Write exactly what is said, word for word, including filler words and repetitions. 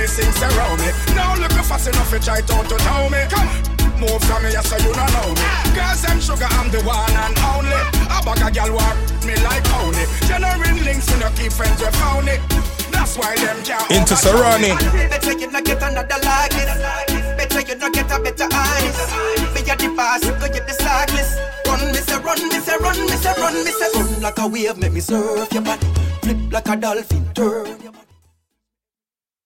sing surround me. Now look fast enough to try to tell me. Come move from me, so you don't know me. Girls and sugar, I'm the one and only. A bag of girl walk me like pony. Generating links, we no keep friends, we found it. That's why them can't into surrounding. Better you not get another like this. Better you not get a better eyes. Me a the boss, you go get the cyclist. Run, me say run, me say run, me say run, me say run like a wave, make me surf your body. Flip like a dolphin, turn your body.